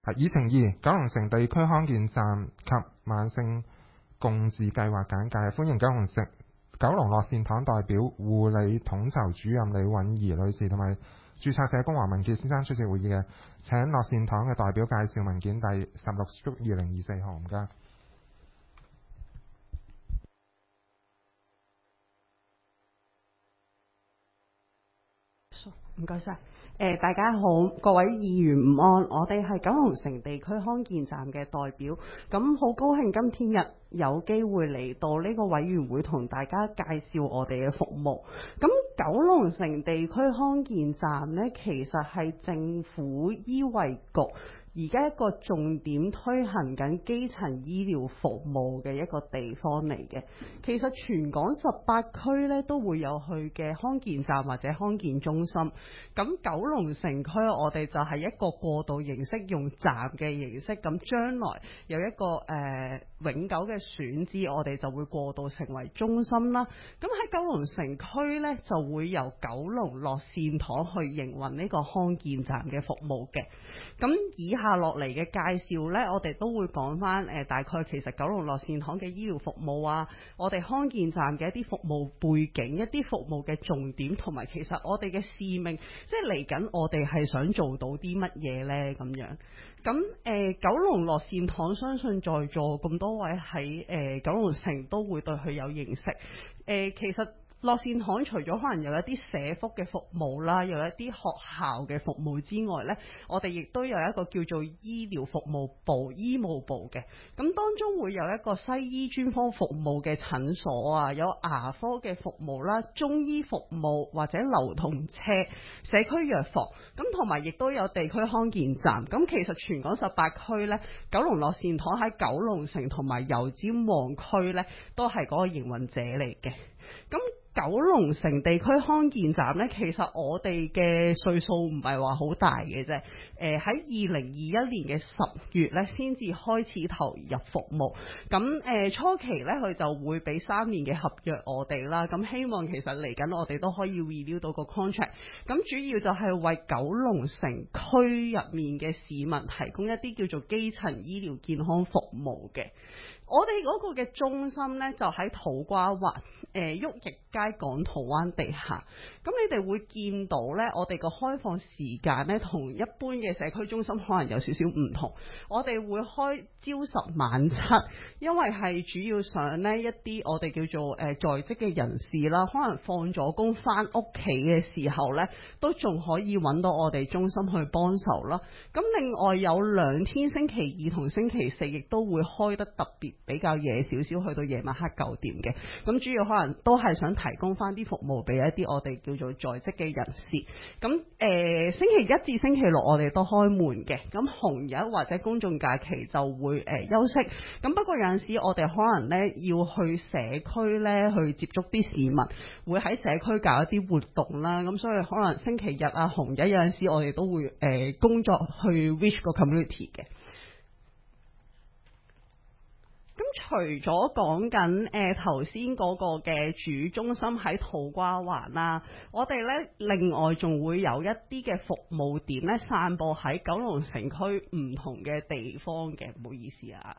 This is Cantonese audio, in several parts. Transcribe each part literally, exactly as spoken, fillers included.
係議程二，九龍城地區康健站及慢性共治計劃簡介。歡迎九龍城九龍樂善堂代表護理統籌主任李允儀女士同埋註冊社工黃文傑先生出席會議嘅。請樂善堂嘅代表介紹文件第十六/二零二四號，唔該。 唔該晒。誒，大家好，各位議員午安。我哋係九龍城地區康健站嘅代表，咁好高興今天日有機會嚟到呢個委員會同大家介紹我哋嘅服務。咁九龍城地區康健站呢，其實係政府醫衛局而家一個重點推行緊基層醫療服務嘅一個地方嚟嘅。其實全港十八區咧都會有去嘅康健站或者康健中心。咁九龍城區我哋就係一個過渡形式，用站嘅形式。咁將來有一個誒、呃、永久嘅選址，我哋就會過渡成為中心啦。咁喺九龍城區咧就會由九龍樂善堂去營運呢個康健站嘅服務嘅。咁以下落嚟嘅介紹呢，我哋都會講翻誒大概其實九龍樂善堂嘅醫療服務啊，我哋康健站嘅一啲服務背景、一啲服務嘅重點，同埋其實我哋嘅使命，即係嚟緊我哋係想做到啲乜嘢呢？咁樣。咁誒、呃、九龍樂善堂相信在座咁多位喺誒、呃、九龍城都會對佢有認識。誒、呃、其實樂善堂除咗可能有一啲社福嘅服務啦，有一啲學校嘅服務之外呢，我哋亦都有一個叫做醫療服務部、醫務部嘅。咁當中會有一個西醫專科服務嘅診所啊，有牙科嘅服務啦、中醫服務或者流動車、社區藥房，咁同埋亦都有地區康健站。咁其實全港十八區呢，九龍樂善堂喺九龍城同埋油尖旺區呢，都係嗰個營運者嚟嘅。咁九龍城地區康健站呢，其實我哋嘅歲數唔係話好大嘅啫。誒喺二零二一年嘅十月呢，先至開始投入服務。咁誒、呃、初期呢，佢就會俾三年嘅合約我哋啦。咁希望其實嚟緊我哋都可以 renew 到個 contract。咁主要就係為九龍城區入面嘅市民提供一啲叫做基層醫療健康服務嘅。我哋嗰個嘅中心呢，就喺土瓜灣誒旭逸街港土灣地下。咁你哋會見到呢，我哋個開放時間呢，同一般嘅社區中心可能有少少唔同。我哋會開朝十晚七，因為係主要上呢一啲我哋叫做誒在職嘅人士啦，可能放咗工翻屋企嘅時候呢，都仲可以揾到我哋中心去幫手啦。咁另外有兩天星期二同星期四亦都會開得特別比較夜少少，去到夜晚黑九點嘅。咁主要可能都係想提供翻啲服務俾一啲我哋叫做在職嘅人士。咁誒、呃、星期一至星期六我哋都開門嘅。咁紅日或者公眾假期就會誒、呃、休息。咁不過有陣時我哋可能呢要去社區呢去接觸啲市民，會喺社區搞一啲活動啦。咁所以可能星期日啊紅日有陣時我哋都會誒、呃、工作去 reach 個 community 嘅。咁除咗講緊誒頭先嗰個嘅主中心喺土瓜灣啦，我哋咧另外仲會有一啲嘅服務點咧散佈喺九龍城區唔同嘅地方嘅，唔好意思啊。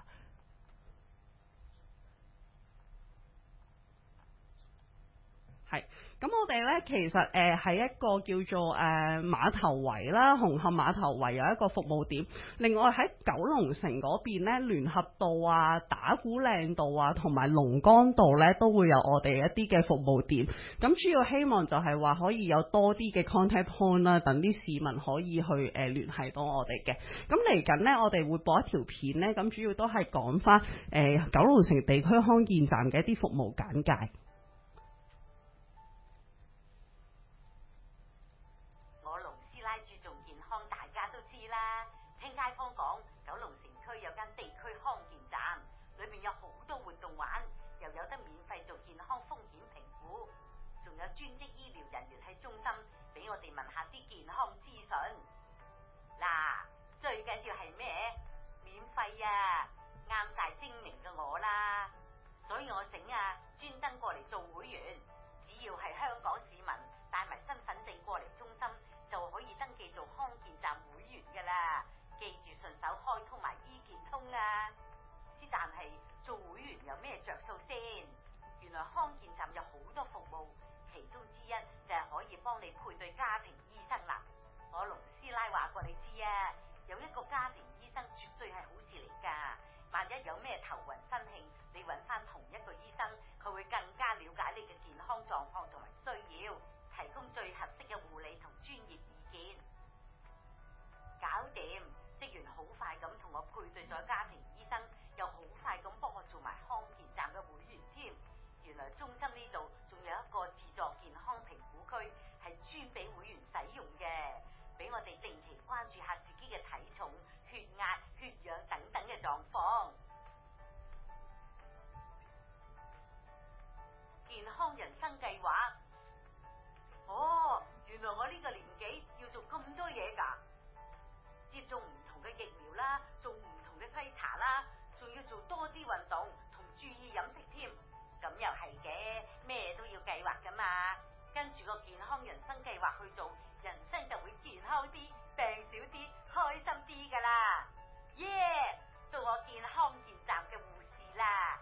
係。咁我哋呢，其實誒係、呃、一個叫做誒、呃、碼頭圍啦，紅磡碼頭圍有一個服務點。另外喺九龍城嗰邊呢，聯合道啊、打鼓嶺道啊同埋龍崗道呢，都會有我哋一啲嘅服務點。咁主要希望就係話可以有多啲嘅 contact point 啦，等啲市民可以去誒、呃、聯繫到我哋嘅。咁嚟緊呢，我哋會播一條片呢，咁主要都係講翻誒九龍城地區康健站嘅一啲服務簡介。 專職醫療人員喺中心俾我哋問下啲健康資訊。嗱，最緊要係咩？免費啊，啱晒精明嘅我啦。所以我整啊，專登過嚟做會員。只要係香港市民帶埋身份證過嚟中心，就可以登記做康健站會員噶啦。記住順手開但係做會員有咩着數先？原來康健站有好多服務，其中之一就係可以幫你配對家庭醫生啦。我龍師奶話過你知啊，有一個家庭醫生絕對係好事嚟㗎。萬一有咩頭暈身慶，你揾翻同一個醫生，佢會更加了解你嘅健康狀況同埋需要，提供最合適嘅護理同專業意見。搞掂，職員好快咁同我配對咗家庭醫生，又好快咁幫我做埋康健站嘅會員添。原來中心呢度仲有一個自助健康評估區，係專俾會員使用嘅，俾我哋定期關注下自己嘅體重、血壓、血氧等等嘅狀況。健康人生計劃，哦，原來我呢個年紀要做咁多嘢㗎，接種唔同嘅疫苗啦，做唔同嘅篩查啦，仲要做多啲運動同注意飲食添。咁又係嘅，咩都要計劃㗎嘛，跟住個健康人生計劃去做，人生就會健康啲，病少啲，開心啲㗎啦。耶、yeah! 做我健康健站嘅護士啦。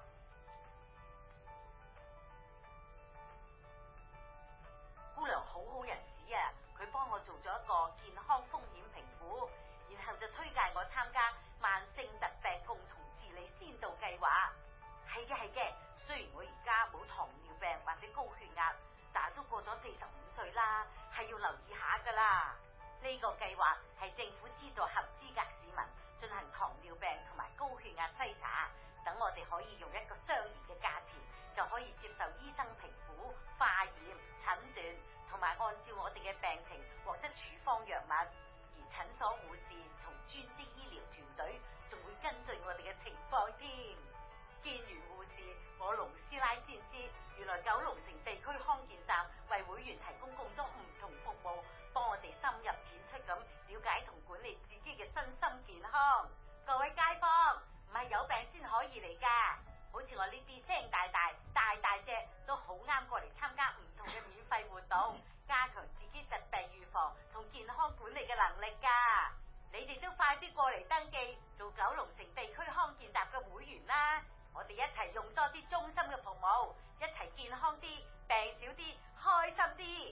姑娘好好人士啊，佢幫我做咗一個健康風險評估，然後就推介我參加慢性疾病共同治理先導計劃。係嘅係嘅，雖然我而家冇糖尿病或者高血壓，但係都過咗四十五歲啦，係要留意下噶啦。呢個計劃係政府資助合資格市民進行糖尿病同埋高血壓篩查，等我哋可以用一個相宜嘅價錢，就可以接受醫生評估、化驗、診斷，同埋按照我哋嘅病情獲得處方藥物。而診所護士同專職醫療團隊仲會跟進我哋嘅情況添。見完護士，我龍師奶先知，原來九龍城地區康健站為會員提供咁多唔同服務，幫我哋深入淺出咁了解同管理自己嘅身心健康。各位街坊，唔係有病先可以嚟噶，好似我呢啲聲大大、大大隻，都好啱過嚟參加唔同嘅免費活動，加強自己疾病預防同健康管理嘅能力噶。你哋都快啲過嚟登記做九龍城地區康健站嘅會員啦！我哋一齊用多啲中心嘅服務，一齊健康啲，病少啲，開心啲。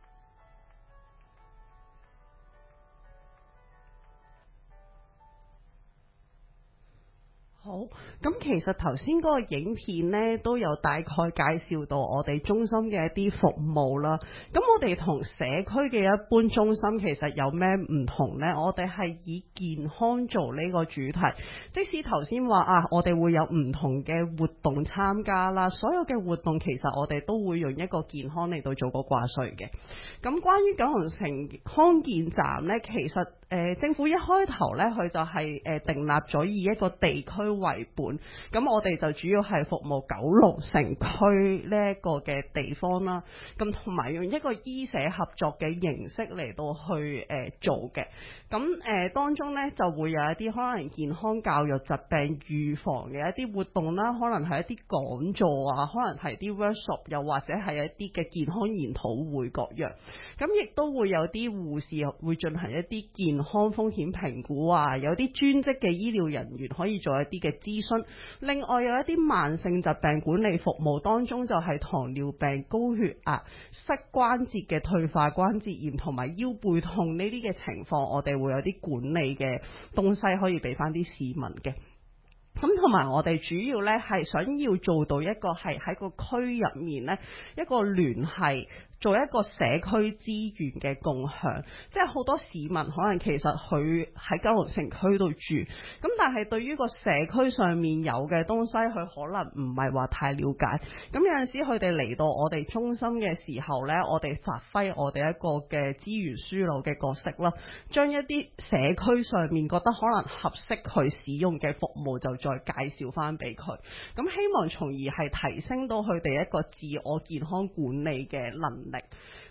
好，咁其實頭先嗰個影片呢，都有大概介紹到我哋中心嘅一啲服務啦。咁我哋同社區嘅一般中心其實有咩唔同呢？我哋係以健康做呢個主題，即使頭先話啊，我哋會有唔同嘅活動參加啦，所有嘅活動其實我哋都會用一個健康嚟到做個掛帥嘅。咁關於九龍城康健站呢，其實誒、呃、政府一開頭呢，佢就係誒訂立咗以一個地區為本，咁我哋就主要係服務九龍城區呢一個嘅地方啦，咁同埋用一個醫社合作嘅形式嚟到去誒、呃、做嘅，咁誒、呃、當中呢，就會有一啲可能健康教育、疾病預防嘅一啲活動啦，可能係一啲講座啊，可能係啲 workshop， 又或者係一啲嘅健康研討會各樣，咁亦都會有啲護士會進行一啲健康風險評估啊，有啲專職嘅醫療人員可以做一啲嘅諮詢，另外有一啲慢性疾病管理服務當中就係糖尿病、高血壓、膝關節嘅退化關節炎同埋腰背痛呢啲嘅情況，我哋會有啲管理嘅東西可以俾翻啲市民嘅。咁同埋我哋主要呢係想要做到一個係喺個區入面呢一個聯繫，做一個社區資源嘅共享，即係好多市民可能其實佢喺九龍城區度住，咁但係對於個社區上面有嘅東西，佢可能唔係話太了解。咁有陣時佢哋嚟到我哋中心嘅時候呢，我哋發揮我哋一個嘅資源輸入嘅角色啦，將一啲社區上面覺得可能合適佢使用嘅服務就再介紹翻俾佢，咁希望從而係提升到佢哋一個自我健康管理嘅能力。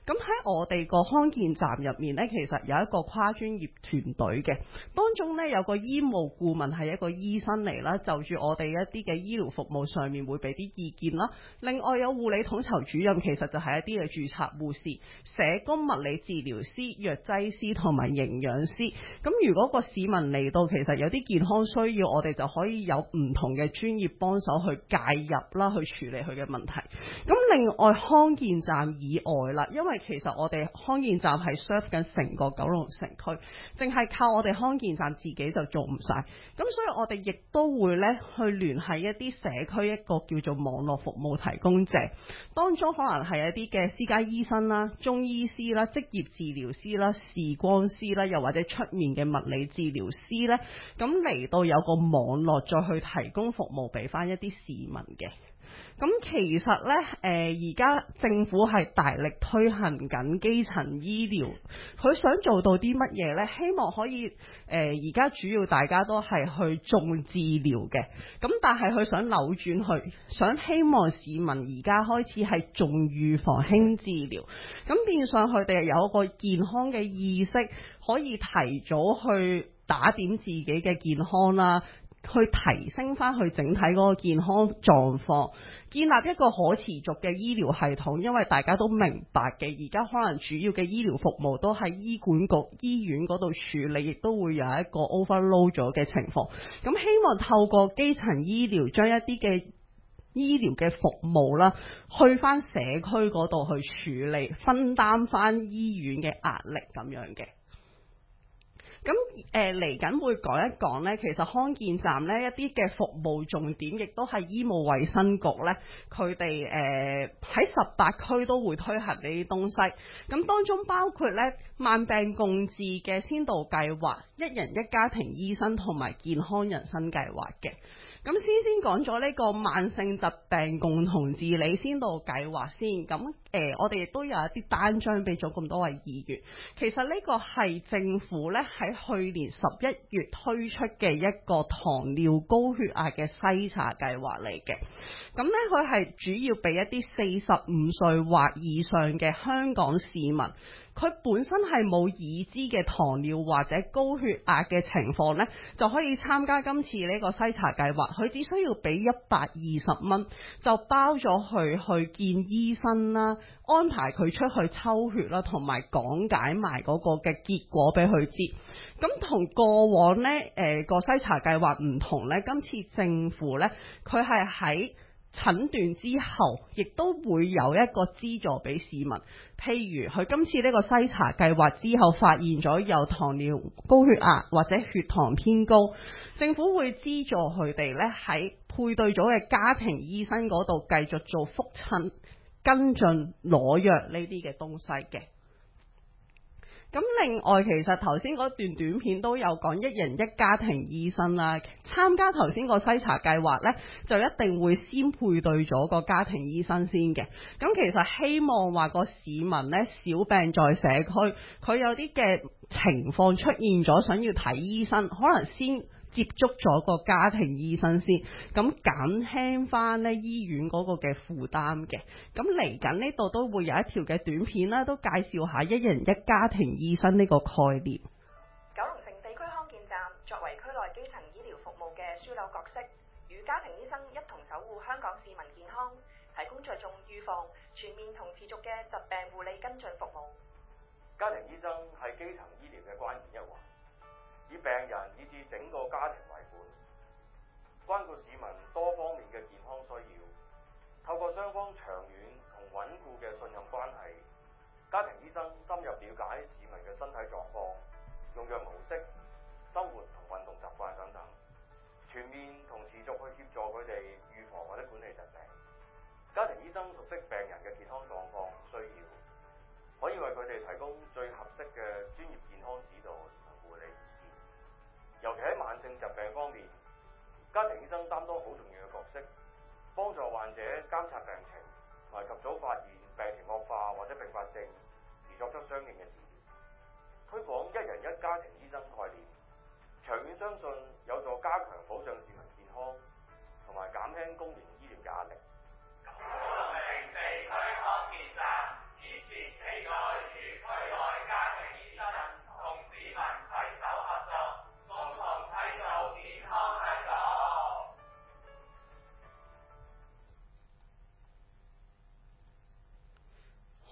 咁喺我哋個康健站入面呢，其實有一個跨專業團隊嘅，當中呢，有個醫務顧問係一個醫生嚟啦，就住我哋一啲嘅醫療服務上面會俾啲意見啦。另外有護理統籌主任，其實就係一啲嘅註冊護士、社工、物理治療師、藥劑師同埋營養師。咁如果個市民嚟到，其實有啲健康需要，我哋就可以有唔同嘅專業幫手去介入啦，去處理佢嘅問題。咁另外康健站以外啦，因為其實我哋康健站係 serve 緊成個九龍城區，淨係靠我哋康健站自己就做唔晒。咁所以我哋亦都會咧去聯繫一啲社區一個叫做網絡服務提供者，當中可能係一啲嘅私家醫生啦、中醫師啦、職業治療師啦、視光師啦，又或者出面嘅物理治療師咧，咁嚟到有個網絡再去提供服務俾翻一啲市民嘅。咁其實呢，誒而家政府係大力推行緊基層醫療，佢想做到啲乜嘢呢？希望可以誒而家主要大家都係去重治療嘅，咁但係佢想扭轉去，想希望市民而家開始係重預防輕治療，咁變相佢哋有一個健康嘅意識，可以提早去打點自己嘅健康啦。去提升翻去整體嗰個健康狀況，建立一個可持續嘅醫療系統，因為大家都明白嘅，而家可能主要嘅醫療服務都喺醫管局醫院嗰度處理，亦都會有一個 overload 咗嘅情況。咁希望透過基層醫療將一啲嘅醫療嘅服務啦，去翻社區嗰度去處理，分擔翻醫院嘅壓力咁樣嘅。咁誒嚟緊會講一講呢，其實康健站呢一啲嘅服務重點，亦都係醫務衛生局呢，佢哋誒喺十八區都會推行呢啲東西。咁當中包括呢慢病共治嘅先導計劃、一人一家庭醫生同埋健康人生計劃嘅。咁先先講咗呢個慢性疾病共同治理先導計劃先，咁誒、呃、我哋亦都有一啲單張俾咗咁多位議員。其實呢個係政府呢喺去年十一月推出嘅一個糖尿高血壓嘅篩查計劃嚟嘅。咁呢，佢係主要俾一啲四十五歲或以上嘅香港市民，佢本身係冇已知嘅糖尿或者高血壓嘅情況呢，就可以參加今次呢個篩查計劃。佢只需要俾一百二十蚊，就包咗佢去見醫生啦，安排佢出去抽血啦，同埋講解埋嗰個嘅結果俾佢知。咁同過往呢誒個篩查計劃唔同呢，今次政府呢，佢係喺診斷之後，亦都會有一個資助俾市民。譬如佢今次呢個篩查計劃之後發現咗有糖尿、高血壓或者血糖偏高，政府會資助佢哋呢喺配對咗嘅家庭醫生嗰度繼續做覆診、跟進、攞藥呢啲嘅東西嘅。咁另外，其實頭先嗰段短片都有講一人一家庭醫生啦。參加頭先個篩查計劃呢，就一定會先配對咗個家庭醫生先嘅。咁其實希望話個市民呢，小病在社區，佢有啲嘅情況出現咗，想要睇醫生，可能先接觸咗個家庭醫生先，咁減輕翻呢醫院嗰個嘅負擔嘅。咁嚟緊呢度都會有一條嘅短片啦，都介紹下一人一家庭醫生呢個概念。 九龍城地區康健站作為區內基層醫療服務嘅樞紐角色，與家庭醫生一同守護香港市民健康，提供着重預防、全面同持續嘅疾病護理跟進服務。 家庭醫生係基層醫療嘅關鍵一環，以病人以至整個家庭為本，關顧市民多方面嘅健康需要。透過雙方長遠同穩固嘅信任關係，家庭醫生深入了解市民嘅身體狀況、用藥模式、生活同運動習慣等等，全面同持續去協助佢哋預防或者管理疾病。家庭醫生熟悉病人嘅健康狀況需要，可以為佢哋提供最合適嘅專業健康指導同護理意見。尤其喺慢性疾病方面，家庭醫生擔當好重要嘅角色，幫助患者監察病情，同埋及早發現病情惡化或者併發症，而作出相應嘅治療。推廣一人一家庭醫生概念，長遠相信有助加強保障市民健康，同埋減輕公營醫療嘅壓力。九龍城地區康健站，建設期待。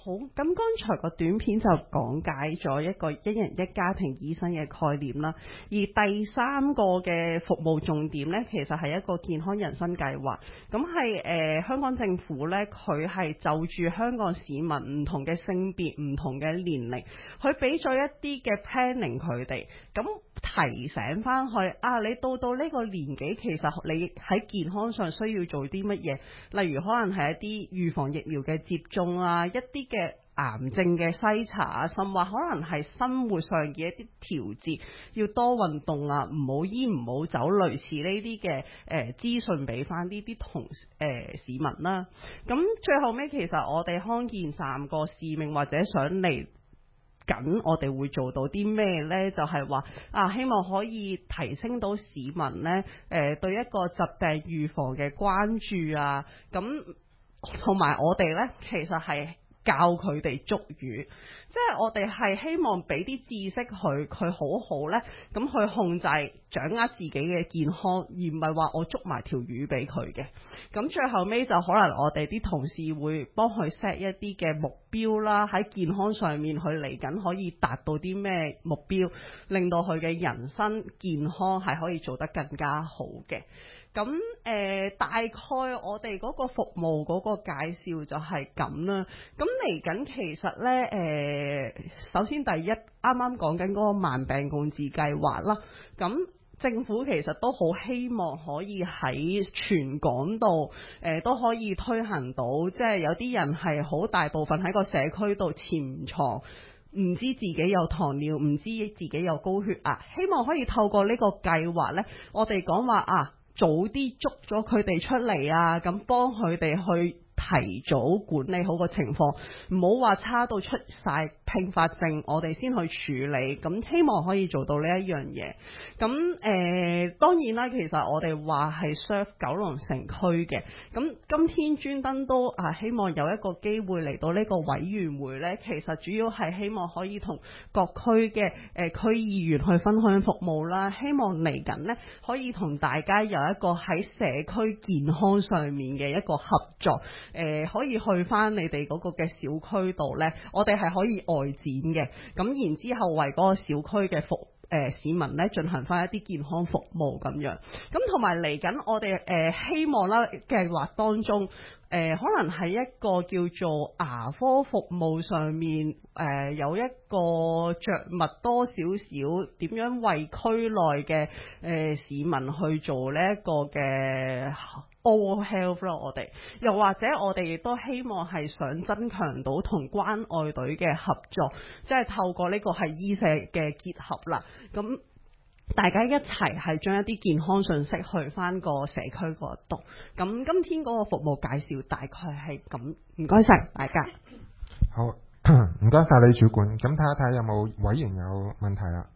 好，咁剛才個短片就講解咗一個一人一家庭醫生嘅概念啦，而第三個嘅服務重點呢，其實係一個健康人生計劃。咁係誒香港政府呢，佢係就住香港市民唔同嘅性別、唔同嘅年齡，佢俾咗一啲嘅 planning 佢哋，咁提醒翻佢啊，你到到呢個年紀，其實你喺健康上需要做啲乜嘢，例如可能係一啲預防疫苗嘅接種啊，一啲嘅癌症嘅篩查啊，甚或可能係生活上嘅一啲調節，要多運動啊，唔好煙唔好酒，類似呢啲嘅誒資訊俾翻呢啲同誒、呃、市民啦。咁最後尾其實我哋康健站個使命或者想嚟緊，我哋會做到啲咩呢？就係、是、話啊，希望可以提升到市民呢誒、呃、對一個疾病預防嘅關注啊，咁同埋我哋呢，其實係教佢哋捉魚，即係我哋係希望俾啲知識佢，佢好好呢，咁去控制掌握自己嘅健康，而唔係話我捉埋條魚俾佢嘅。咁最後尾就可能我哋啲同事會幫佢 set 一啲嘅目標啦，喺健康上面佢嚟緊可以達到啲咩目標，令到佢嘅人生健康係可以做得更加好嘅。咁誒、呃、大概我哋嗰個服務嗰個介紹就係咁啦。咁嚟緊其實呢，誒、呃，首先第一啱啱講緊嗰個慢病共治計劃啦。咁政府其實都好希望可以喺全港度誒、呃、都可以推行到，即係有啲人係好大部分喺個社區度潛藏，唔知自己有糖尿，唔知自己有高血壓，希望可以透過呢個計劃呢，我哋講話啊，早啲捉咗佢哋出嚟啊，咁幫佢哋去提早管理好個情況，唔好話差到出晒併發症，我哋先去處理。咁希望可以做到呢一樣嘢。咁誒、呃、當然啦，其實我哋話係 serve 九龍城區嘅。咁今天專登都啊，希望有一個機會嚟到呢個委員會呢，其實主要係希望可以同各區嘅誒區議員去分享服務啦。希望嚟緊呢，可以同大家有一個喺社區健康上面嘅一個合作。誒、呃、可以去翻你哋嗰個嘅小區度呢，我哋係可以外展嘅，咁然之後為嗰個小區嘅服誒、呃、市民呢進行翻一啲健康服務咁樣，咁同埋嚟緊我哋誒、呃、希望啦計劃當中。誒、呃、可能係一個叫做牙科服務上面誒、呃、有一個着墨多少少點樣為區內嘅誒、呃、市民去做呢一個嘅 oral health 咯，我哋又或者我哋亦都希望係想增強到同關愛隊嘅合作，即係透過呢個係醫社嘅結合啦，咁。大家一齊係將一啲健康信息去翻個社區嗰度。咁今天嗰個服務介紹大概係咁，唔該晒大家。 好，唔該晒李主管。咁睇一睇有冇委員有問題啦。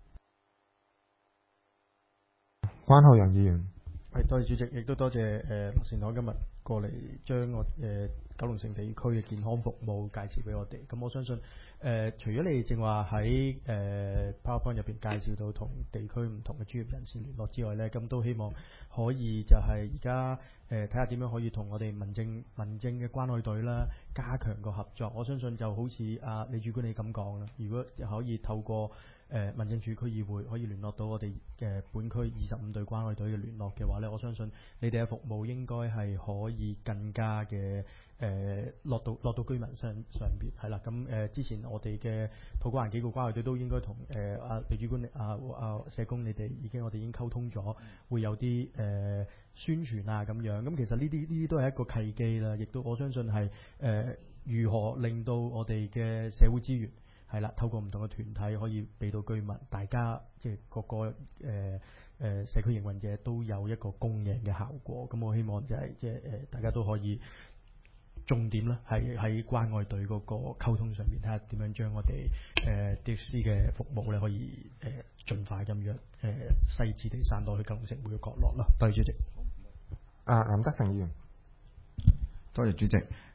關浩洋議員， 係多謝主席，亦都多謝誒樂善堂今日過嚟將我誒、呃、九龍城地區嘅健康服務介紹俾我哋。咁我相信。誒、呃，除咗你正話喺誒 PowerPoint 入邊介紹到同地區唔同嘅專業人士聯絡之外呢，咁都希望可以就係而家誒睇下點樣可以同我哋民政民政嘅關愛隊啦，加強個合作。我相信就好似阿李主管你咁講啦，如果可以透過誒、呃、民政處區議會可以聯絡到我哋嘅本區二十五隊關愛隊嘅聯絡嘅話呢，我相信你哋嘅服務應該係可以更加嘅。誒、呃、落到落到居民上上邊係啦，咁誒、呃、之前我哋嘅土瓜灣幾個關愛隊都應該同誒阿李主管、阿、呃、阿、呃、社工你哋已經我哋已經溝通咗，會有啲誒、呃、宣傳啊咁樣。咁其實呢啲呢啲都係一個契機啦，亦都我相信係誒、呃、如何令到我哋嘅社會資源係啦，透過唔同嘅團體可以俾到居民，大家即係各個誒誒、呃呃、社區營運者都有一個公贏嘅效果。咁我希望就係、是、即係誒、呃、大家都可以。重點咧係喺關愛隊嗰個溝通上面，睇下點樣將我哋誒 D X C 嘅服務咧可以誒、呃、盡快咁樣誒細緻地散到去九龍城每個角落啦。多謝主席。 啊，林德成議員， 多謝主席。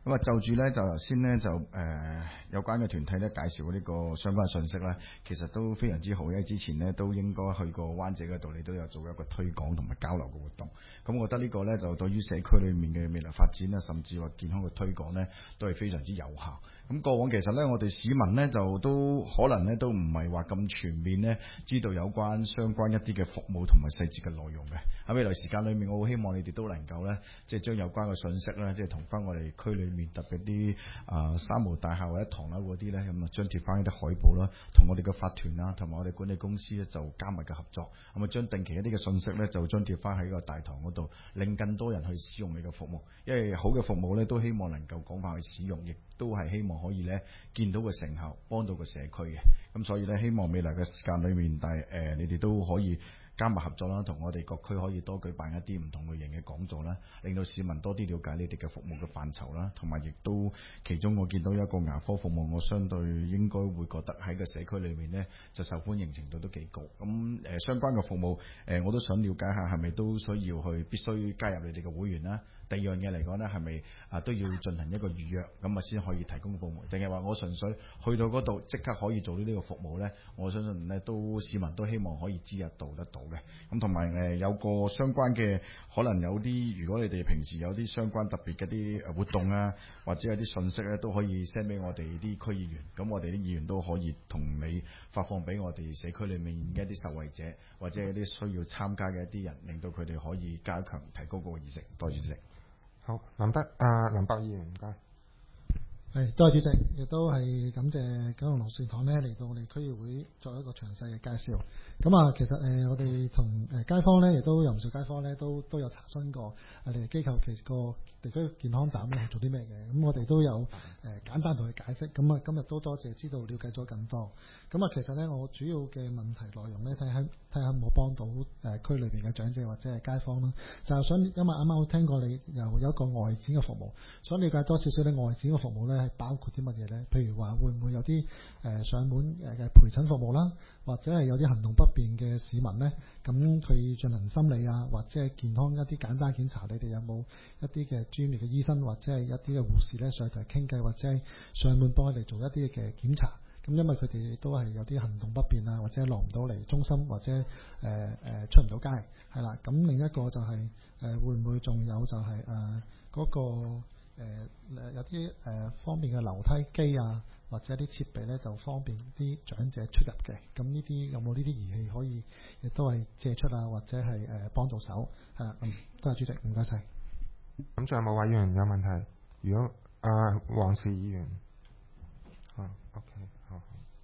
咁啊，就住咧就頭先咧就誒、呃、有關嘅團體咧介紹呢個相關嘅信息咧，其實都非常之好，因為之前咧都應該去過灣仔嗰度，你都有做一個推廣同埋交流嘅活動。咁我覺得呢個咧就對於社區裏面嘅未來發展啦，甚至話健康嘅推廣咧，都係非常之有效。咁過往其實咧，我哋市民咧就都可能咧都唔係話咁全面咧，知道有關相關一啲嘅服務同埋細節嘅內容嘅。喺未來時間裏面，我好希望你哋都能夠咧，即係將有關嘅信息咧，即係同翻我哋區裏面特別啲啊三無大廈或者唐樓嗰啲咧，咁啊張貼翻一啲海報啦，同我哋嘅法團啊，同埋我哋管理公司咧就加密嘅合作，咁啊將定期一啲嘅信息咧就張貼翻喺個大堂嗰度，令更多人去使用你嘅服務。因為好嘅服務咧，都希望能夠廣泛去使用，亦都係希望可以咧見到個成效，幫到個社區嘅。咁所以咧，希望未來嘅時間裏面，但係誒、呃、你哋都可以加密合作啦，同我哋各區可以多舉辦一啲唔同類型嘅講座啦，令到市民多啲了解你哋嘅服務嘅範疇啦，同埋亦都其中我見到一個牙科服務，我相對應該會覺得喺個社區裏面呢就受歡迎程度都幾高。咁誒、呃、相關嘅服務誒、呃、我都想了解下係咪都需要去必須加入你哋嘅會員啦？第二樣嘢嚟講呢，係咪啊都要進行一個預約咁啊先可以提供服務？定係話我純粹去到嗰度即刻可以做到呢個服務呢？我相信呢都市民都希望可以知得到得到嘅。咁同埋誒有個相關嘅可能有啲，如果你哋平時有啲相關特別嘅啲活動啊，或者有啲信息咧，都可以 send 俾我哋啲區議員。咁我哋啲議員都可以同你發放俾我哋社區裏面嘅一啲受惠者，或者有啲需要參加嘅一啲人，令到佢哋可以加強提高個意識。多謝主席。 好，林德啊，林伯議員唔該。 係，多謝主席，亦都係感謝九龍樂善堂呢嚟到我哋區議會作一個詳細嘅介紹。咁啊，其實誒、呃、我哋同誒街坊呢，亦都有唔少街坊呢，都都有查詢過，我哋機構其實個地區健康站呢係做啲咩嘅。咁我哋都有誒、呃、簡單同佢解釋。咁啊，今日都多謝知道了解咗更多。咁啊，其實呢，我主要嘅問題內容呢，睇下睇下有冇幫到誒、呃、區裏邊嘅長者或者係街坊啦。就係想，因為啱啱我聽過你又有一個外展嘅服務，想了解多少少咧外展嘅服務呢。包括啲乜嘢呢？譬如話會唔會有啲誒、呃、上門誒嘅陪診服務啦，或者係有啲行動不便嘅市民呢？咁佢進行心理啊，或者係健康一啲簡單檢查，你哋有冇一啲嘅專業嘅醫生或者係一啲嘅護士呢？上台傾偈，或者係上門幫佢哋做一啲嘅檢查？咁因為佢哋都係有啲行動不便啊，或者落唔到嚟中心，或者誒誒、呃呃、出唔到街，係啦。咁另一個就係、是、誒、呃、會唔會仲有就係誒嗰個？誒誒、呃、有啲誒、呃、方便嘅樓梯機啊，或者啲設備咧，就方便啲長者出入嘅。咁呢啲有冇呢啲儀器可以亦都係借出啊，或者係誒、呃、幫到手係啦。嗯，多謝主席，唔該晒。 咁仲有冇委員有問題？如果啊，黃氏議員，啊 OK 好，好。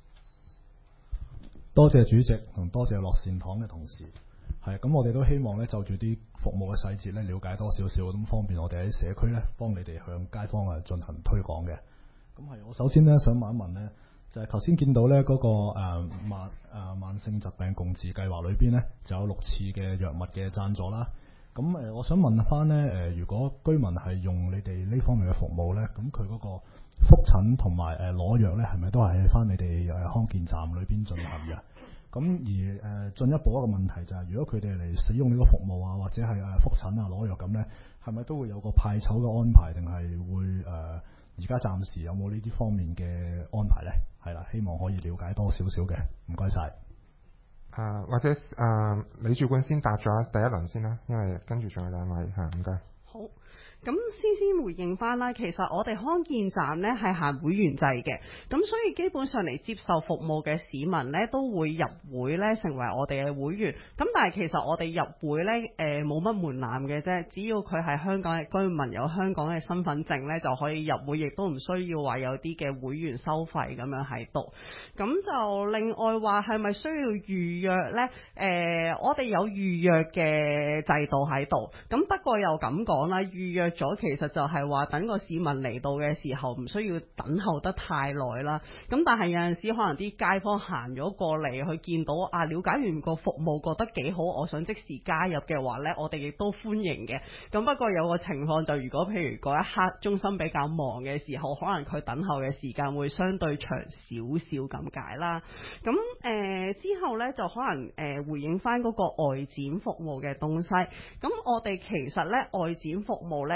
多謝主席同多謝樂善堂嘅同事。係咁，我哋都希望咧就住啲服務嘅細節咧了解多少少，咁方便我哋喺社區咧幫你哋向街坊啊進行推廣嘅。咁係，我首先咧想問一問咧，就係頭先見到咧嗰、那個誒、呃、慢誒、呃、慢性疾病共治計劃裏邊咧，就有六次嘅藥物嘅贊助啦。咁誒、呃，我想問翻咧誒，如果居民係用你哋呢方面嘅服務咧，咁佢嗰個覆診同埋誒攞藥咧，係咪都係喺翻你哋誒康健站裏邊進行嘅？咁而誒、呃、進一步一個問題就係、是，如果佢哋嚟使用呢個服務啊，或者係誒覆診啊攞藥咁咧，係咪都會有個派籌嘅安排，定係會誒而家暫時有冇呢啲方面嘅安排咧？係啦，希望可以了解多少少嘅，唔該晒。 誒、呃、或者誒、呃、李主管先答咗第一輪先啦，因為跟住仲有兩位嚇，唔該。 好。咁先先回應翻啦，其實我哋康健站呢係行會員制嘅，咁所以基本上嚟接受服務嘅市民呢都會入會呢成為我哋嘅會員。咁但係其實我哋入會呢誒冇乜門檻嘅啫，只要佢係香港嘅居民，有香港嘅身份證呢就可以入會，亦都唔需要話有啲嘅會員收費咁樣喺度。咁就另外話係咪需要預約呢？誒、呃，我哋有預約嘅制度喺度。咁不過又咁講啦，預約咗其實就係話等個市民嚟到嘅時候唔需要等候得太耐啦。咁但係有陣時可能啲街坊行咗過嚟，佢見到啊，了解完個服務覺得幾好，我想即時加入嘅話呢，我哋亦都歡迎嘅。咁不過有個情況就，如果譬如嗰一刻中心比較忙嘅時候，可能佢等候嘅時間會相對長少少咁解啦。咁誒、呃、之後呢，就可能誒、呃、回應翻嗰個外展服務嘅東西。咁我哋其實呢，外展服務呢。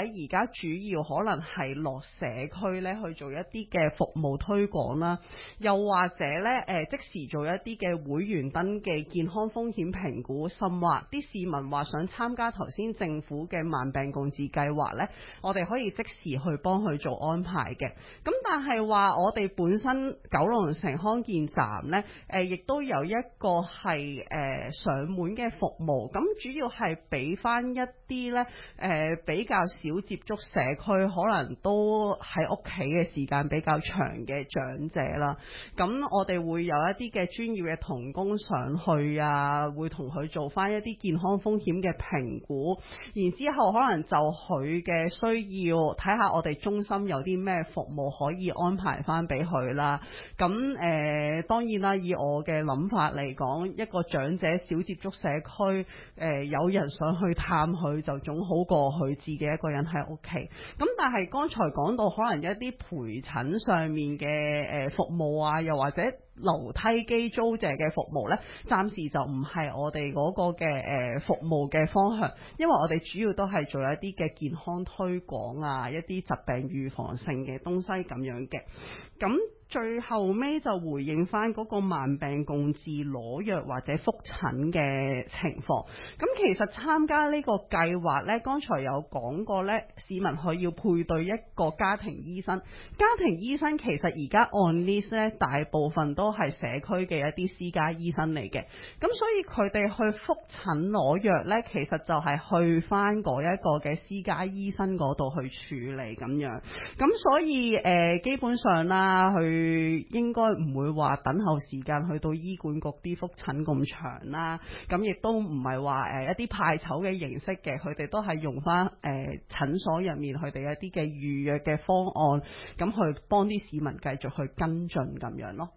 而家主要可能係落社區咧去做一啲嘅服務推廣啦，又或者咧誒、呃、即時做一啲嘅會員登記、健康風險評估，甚或啲市民話想參加頭先政府嘅慢病共治計劃咧，我哋可以即時去幫佢做安排嘅。咁但係話我哋本身九龍城康健站咧，誒、呃、亦都有一個係誒、呃、上門嘅服務，咁主要係俾翻一啲咧誒比較少接觸社區，可能都喺屋企嘅時間比較長嘅長者啦。咁我哋會有一啲嘅專業嘅同工上去啊，會同佢做翻一啲健康風險嘅評估，然之後可能就佢嘅需要睇下我哋中心有啲咩服務可以安排翻俾佢啦。咁誒、呃、當然啦，以我嘅諗法嚟講，一個長者少接觸社區，誒、呃、有人上去探佢就總好過佢自己一個人喺屋企。咁但係剛才講到可能一啲陪診上面嘅誒服務啊，又或者樓梯機租借嘅服務呢，暫時就唔係我哋嗰個嘅誒服務嘅方向，因為我哋主要都係做一啲嘅健康推廣啊，一啲疾病預防性嘅東西咁樣嘅。咁最後尾就回應翻嗰個慢病共治攞藥或者覆診嘅情況。咁其實參加呢個計劃呢，剛才有講過呢，市民佢要配對一個家庭醫生。家庭醫生其實而家按 list 呢，大部分都係社區嘅一啲私家醫生嚟嘅。咁所以佢哋去覆診攞藥呢，其實就係去翻嗰一個嘅私家醫生嗰度去處理咁樣。咁所以誒、呃，基本上啦，去應該唔會話等候時間去到醫管局啲覆診咁長啦，咁亦都唔係話誒一啲派籌嘅形式嘅，佢哋都係用翻誒、呃、診所入面佢哋一啲嘅預約嘅方案，咁去幫啲市民繼續去跟進咁樣咯。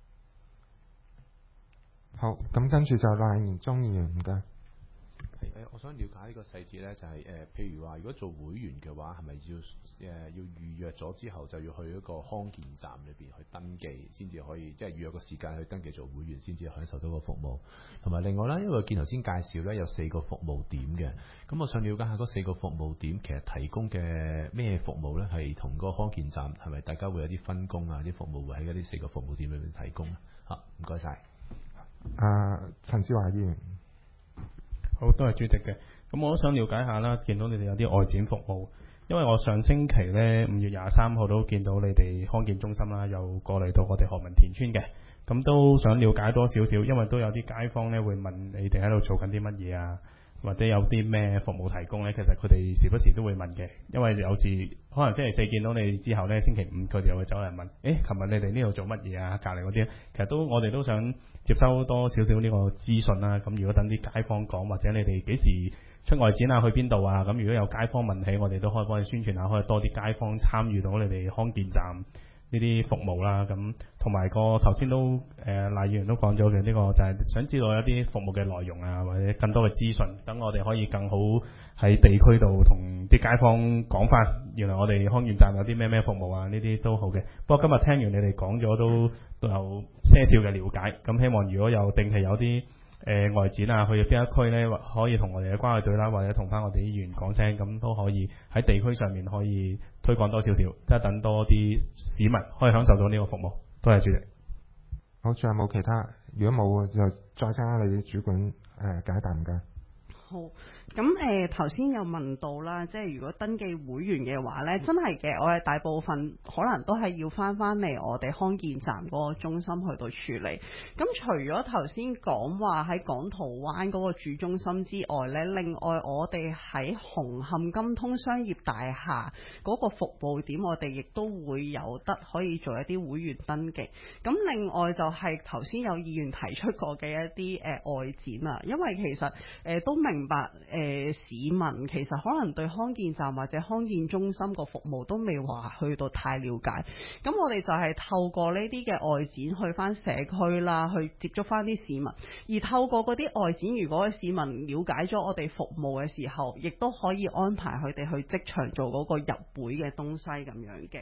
好，咁跟住就賴年中議員唔該。 誒，我想了解呢個細節呢，就係、是、誒、呃，譬如話，如果做會員嘅話，係咪要誒、呃、要預約咗之後，就要去一個康健站裏邊去登記，先至可以即係預約個時間去登記做會員，先至享受到個服務。同埋另外啦，因為我見頭先介紹呢有四個服務點嘅，咁我想了解下嗰四個服務點其實提供嘅咩服務呢？係同嗰個康健站係咪大家會有啲分工啊？啲服務會喺嗰啲四個服務點裏面提供咧？嚇，唔該晒。 啊，陳志華議員。 好，多謝主席嘅。咁我都想了解下啦，見到你哋有啲外展服務，因為我上星期呢，五月廿三號都見到你哋康健中心啦，又過嚟到我哋何文田村嘅，咁都想了解多少少，因為都有啲街坊呢會問你哋喺度做緊啲乜嘢啊，或者有啲咩服務提供呢？其實佢哋時不時都會問嘅，因為有時可能星期四見到你之後呢，星期五佢哋又會走嚟問，誒，琴日你哋呢度做乜嘢啊？隔離嗰啲，其實都我哋都想接收多少少呢個資訊啦。咁如果等啲街坊講，或者你哋幾時出外展啊，去邊度啊？咁如果有街坊問起，我哋都可以幫你宣傳下，可以多啲街坊參與到你哋康健站呢啲服務啦。咁同埋個頭先都誒賴議員都講咗嘅，呢個就係想知道一啲服務嘅內容啊，或者更多嘅資訊，等我哋可以更好喺地區度同啲街坊講翻，原來我哋康健站有啲咩咩服務啊，呢啲都好嘅。不過今日聽完你哋講咗都都有些少嘅了解，咁希望如果有定期有啲誒、呃、外展啊，去邊一區呢，可以同我哋嘅關愛隊啦，或者同翻我哋議員講聲，咁都可以喺地區上面可以推廣多少少，即係等多啲市民可以享受到呢個服務。多謝主席。 好，仲有冇其他？如果冇就再請下你主管誒、呃、解答唔該。 好。咁誒頭先有問到啦，即係如果登記會員嘅話呢，真係嘅，我哋大部分可能都係要翻翻嚟我哋康健站嗰個中心去到處理。咁除咗頭先講話喺港島灣嗰個主中心之外呢，另外我哋喺紅磡金通商業大廈嗰個服務點，我哋亦都會有得可以做一啲會員登記。咁另外就係頭先有議員提出過嘅一啲誒、呃、外展啊，因為其實誒、呃、都明白誒。呃誒市民其實可能對康健站或者康健中心個服務都未話去到太了解，咁我哋就係透過呢啲嘅外展去翻社區啦，去接觸翻啲市民，而透過嗰啲外展，如果市民了解咗我哋服務嘅時候，亦都可以安排佢哋去職場做嗰個入會嘅東西咁樣嘅。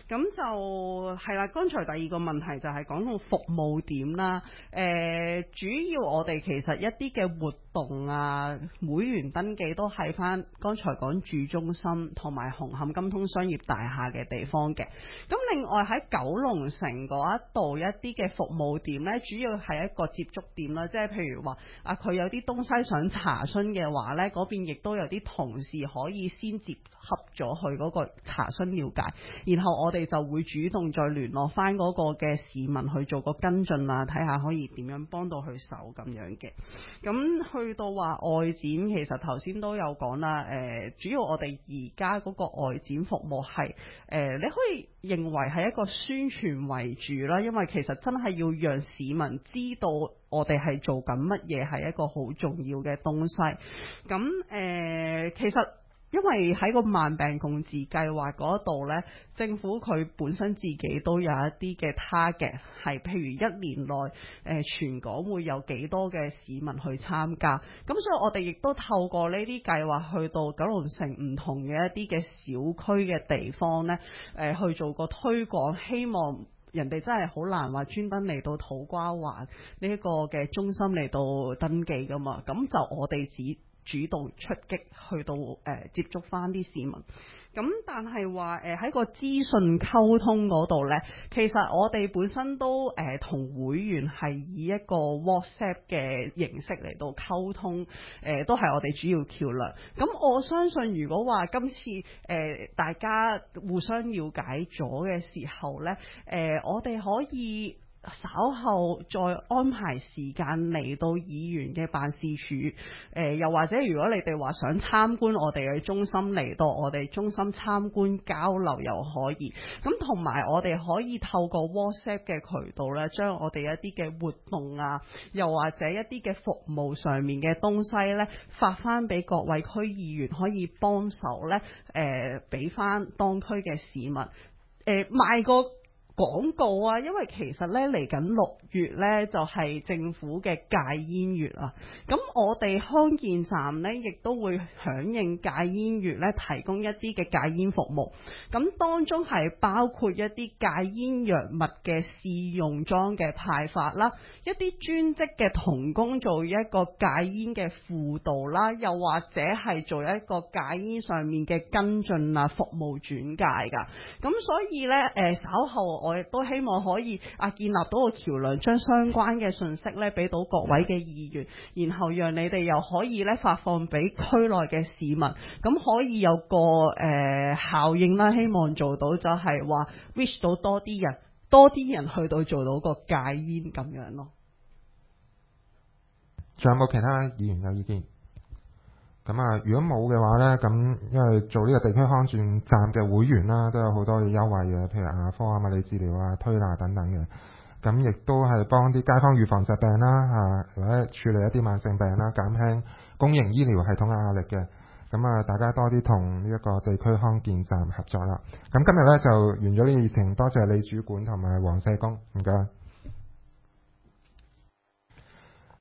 咁就係啦。剛才第二個問題就係講到服務點啦。誒、呃，主要我哋其實一啲嘅活動啊，會員登記都係翻剛才講住中心同埋紅磡金通商業大廈嘅地方嘅。咁另外喺九龍城嗰一度一啲嘅服務點呢，主要係一個接觸點啦，即係譬如話啊，佢有啲東西想查詢嘅話呢，嗰邊亦都有啲同事可以先接合咗去嗰個查詢了解，然後我哋就會主動再聯絡翻嗰個嘅市民去做個跟進啊，睇下可以點樣幫到佢手咁樣嘅。咁去到話外展，其實頭先都有講啦，誒、呃，主要我哋而家嗰個外展服務係誒、呃，你可以認為係一個宣傳為主啦，因為其實真係要讓市民知道我哋係做緊乜嘢，係一個好重要嘅東西。咁誒、呃，其實因為喺個慢病共治計劃嗰度呢，政府佢本身自己都有一啲嘅 target，係譬如一年內誒、呃、全港會有幾多嘅市民去參加，咁所以我哋亦都透過呢啲計劃去到九龍城唔同嘅一啲嘅小區嘅地方呢，誒、呃、去做個推廣，希望人哋真係好難話專登嚟到土瓜灣呢一個嘅中心嚟到登記噶嘛，咁就我哋只主動出擊去到誒、呃、接觸翻啲市民，咁但係話誒喺個資訊溝通嗰度呢，其實我哋本身都誒同、呃、會員係以一個 WhatsApp 嘅形式嚟到溝通，誒、呃、都係我哋主要橋梁。咁我相信如果話今次誒、呃、大家互相了解咗嘅時候呢，誒、呃、我哋可以稍後再安排時間嚟到議員嘅辦事處，誒、呃、又或者如果你哋話想參觀我哋嘅中心，嚟到我哋中心參觀交流又可以。咁同埋我哋可以透過 WhatsApp 嘅渠道咧，將我哋一啲嘅活動啊，又或者一啲嘅服務上面嘅東西咧，發翻俾各位區議員可以幫手咧，誒俾翻當區嘅市民，誒、呃、賣個廣告啊，因為其實咧嚟緊六月咧就係、是、政府嘅戒煙月啊，咁我哋康健站咧亦都會響應戒煙月咧，提供一啲嘅戒煙服務，咁當中係包括一啲戒煙藥物嘅試用裝嘅派發啦，一啲專職嘅同工做一個戒煙嘅輔導啦，又或者係做一個戒煙上面嘅跟進啊，服務轉介㗎，咁所以咧誒、呃、稍後我亦都希望可以啊建立到個橋梁，將相關嘅信息咧俾到各位嘅議員，然後讓你哋又可以咧發放俾區內嘅市民，咁可以有個誒、呃、效應啦。希望做到就係話 reach 到多啲人，多啲人去到做到個戒煙咁樣咯。 仲有冇其他議員有意見？咁啊，如果冇嘅話呢，咁因為做呢個地區康健站嘅會員啦，都有好多嘅優惠嘅，譬如牙科啊、物理治療啊、推拿等等嘅。咁亦都係幫啲街坊預防疾病啦，嚇或者處理一啲慢性病啦，減輕公營醫療系統嘅壓力嘅。咁啊，大家多啲同呢一個地區康健站合作啦。咁今日呢，就完咗呢個議程，多謝李主管同埋黃社工，唔該。